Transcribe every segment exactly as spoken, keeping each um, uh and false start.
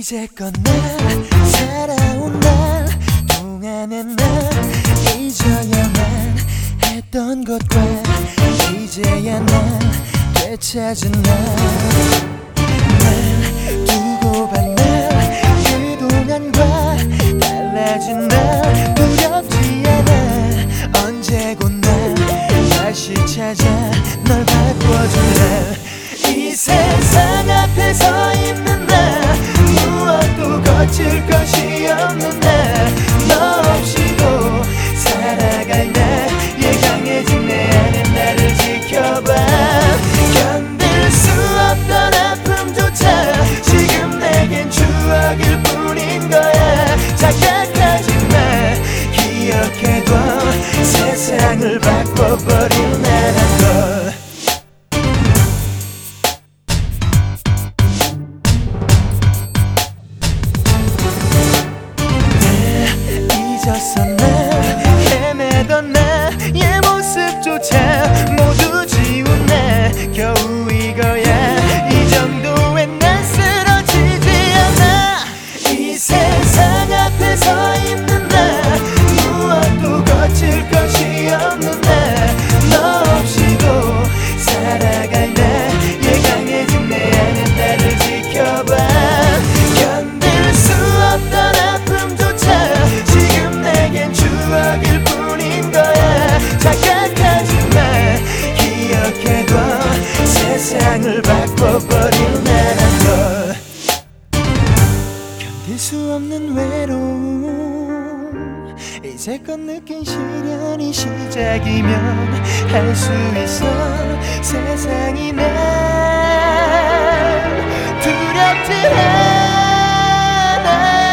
이제껏 날 살아온 날 동안의 날 잊어야만 했던 것과 이제야 날 되찾은 날 두고 반 날 그동안과 달라진 날 두렵지 않아 언제 곧 날 다시 찾아 널 바꿔준 날 이 세상 앞에 서 있는 날 무엇도 거칠 것이 없는 날 너 없이도 살아갈 날 예강해진 내 안에 나를 지켜봐 견딜 수 없던 아픔조차 지금 내겐 추억일 뿐인 거야 착각하지 마 기억해둬 세상을 바꿔버릴 나란 걸 잊었어 날 헤매던 나의 모습조차 모두 지운 나 겨우 이거야 이 정도엔 난 쓰러지지 않아 이 세상 앞에 서 있는 나 무엇도 거칠 것이 없는 나 너 없이도 살아갈 날 예강해진 내 안에 나를 지켜봐 견딜 수 없던 아픔조차 지금 내겐 추억일 뿐인 거야 착각하지 마 기억해둬 세상을 바꿔버릴 나란 걸 견딜 수 없는 외로움 이제껏 느낀 시련이 시작이면 할 수 있어 세상이 날 두렵지 않아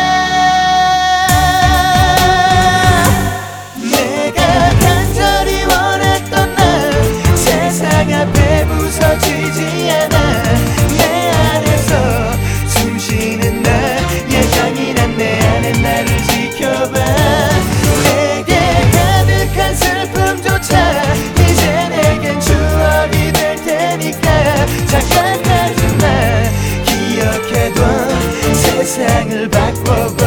내가 간절히 원했던 날 세상 앞에 부서지지 않아 내 안에서 숨쉬는 날 예정이 난 내 안에 나를 지켜봐 내게 가득한 슬픔조차 이제 내겐 추억이 될 테니까 착각하지 마 기억해둬 세상을 바꿔